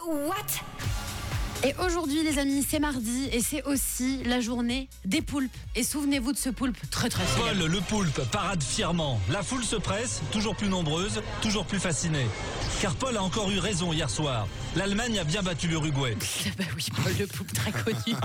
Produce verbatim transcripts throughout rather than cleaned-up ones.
What? Et aujourd'hui, les amis, c'est mardi et c'est aussi la journée des poulpes. Et souvenez-vous de ce poulpe très très célèbre. Paul le poulpe parade fièrement. La foule se presse, toujours plus nombreuse, toujours plus fascinée. Car Paul a encore eu raison hier soir. L'Allemagne a bien battu l'Uruguay. Bah oui, Paul le poulpe, très connu.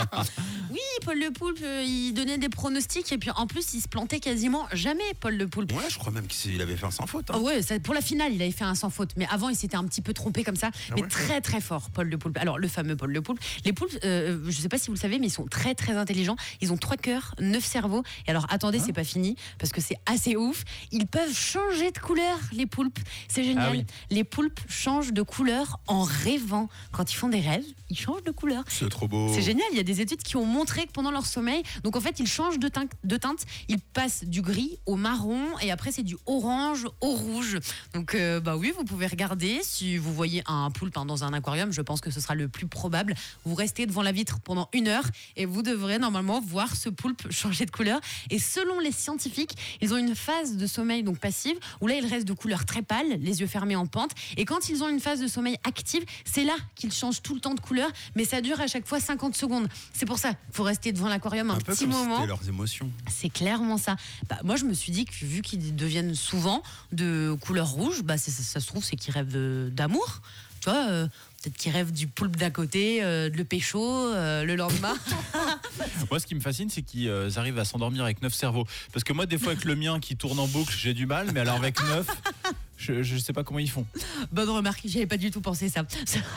Oui, Paul le poulpe, euh, il donnait des pronostics et puis en plus, il se plantait quasiment jamais, Paul le poulpe. Ouais, je crois même qu'il avait fait un sans faute. Hein. Ah ouais, ça, pour la finale, il avait fait un sans faute. Mais avant, il s'était un petit peu trompé comme ça. Ah mais ouais. très très fort, Paul le poulpe. Alors, le fameux Paul le poulpe. Les poulpes, euh, je sais pas si vous le savez, mais ils sont très très intelligents. Ils ont trois cœurs, neuf cerveaux. Et alors, attendez, Hein c'est pas fini parce que c'est assez ouf. Ils peuvent changer de couleur, les poulpes. C'est génial. Ah oui. Les poulpes changent de couleur en rêvant. Quand ils font des rêves, ils changent de couleur. C'est trop beau. C'est génial, il y a des études qui ont montré que pendant leur sommeil, donc en fait ils changent de teinte, de teinte, ils passent du gris au marron et après c'est du orange au rouge. Donc euh, bah oui, vous pouvez regarder si vous voyez un poulpe hein, dans un aquarium, je pense que ce sera le plus probable. Vous restez devant la vitre pendant une heure et vous devrez normalement voir ce poulpe changer de couleur. Et selon les scientifiques, ils ont une phase de sommeil donc passive où là ils restent de couleur très pâle, les yeux fermés en pente. Et quand ils ont une phase de sommeil active, c'est là qu'ils changent tout le temps de couleur, mais ça dure à chaque fois cinquante secondes. C'est pour ça qu'il faut rester devant l'aquarium un, un peu petit comme moment. c'était leurs émotions. C'est clairement ça. Bah, moi, je me suis dit que vu qu'ils deviennent souvent de couleur rouge, bah, c'est- ça, ça se trouve, c'est qu'ils rêvent de- d'amour. Tu vois, euh, peut-être qu'ils rêvent du poulpe d'à côté, euh, de le pécho euh, le lendemain. Moi, ce qui me fascine, c'est qu'ils euh, arrivent à s'endormir avec neuf cerveaux. Parce que moi, des fois, avec le mien qui tourne en boucle, j'ai du mal, mais alors avec neuf, je, je sais pas comment ils font. Bonne remarque, j'avais pas du tout pensé ça.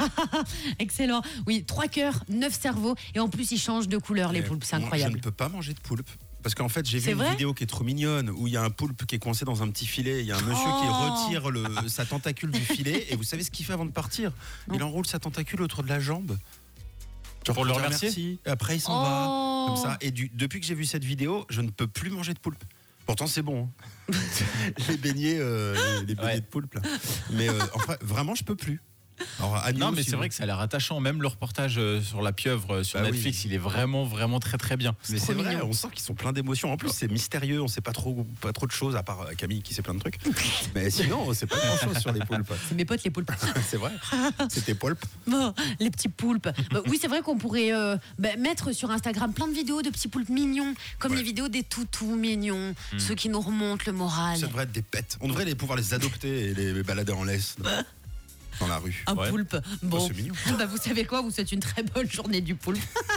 Excellent. Oui, trois cœurs, neuf cerveaux, et en plus, ils changent de couleur, les Et poulpes. C'est moi, incroyable. Je ne peux pas manger de poulpe. Parce qu'en fait, j'ai C'est vu une vrai vidéo qui est trop mignonne où il y a un poulpe qui est coincé dans un petit filet. Il y a un monsieur Oh. qui retire le, sa tentacule du filet. Et vous savez ce qu'il fait avant de partir? Il Non. enroule sa tentacule autour de la jambe. Genre Pour le dire remercier merci. Et après, il s'en Oh. va. Comme ça. Et du- depuis que j'ai vu cette vidéo, je ne peux plus manger de poulpe. Pourtant, c'est bon. hein. les beignets, euh, les, les beignets Ouais. de poulpe. Là. Mais euh, enfin, vraiment, je peux plus. Alors, agneau, Non, mais c'est sinon. vrai que ça a l'air attachant. Même le reportage euh, sur la pieuvre euh, sur Bah Netflix, oui. il est vraiment, vraiment très, très bien. Mais trop c'est vrai, mignon. on sent qu'ils sont pleins d'émotions. En plus, c'est mystérieux, on sait pas trop, pas trop de choses, à part euh, Camille qui sait plein de trucs. Mais sinon, on sait pas grand chose sur les poulpes. C'est mes potes, les poulpes. C'est vrai, c'était poulpe. Bon, les petits poulpes. Bah, oui, c'est vrai qu'on pourrait euh, bah, mettre sur Instagram plein de vidéos de petits poulpes mignons, comme Ouais. les vidéos des toutous mignons, ceux qui nous remontent le moral. Ça devrait être des pets. On devrait les pouvoir les adopter et les balader en laisse dans, dans la rue. Un Ouais. poulpe. Bon, Oh, c'est mignon. bah, vous savez quoi, vous souhaitez une très bonne journée du poulpe.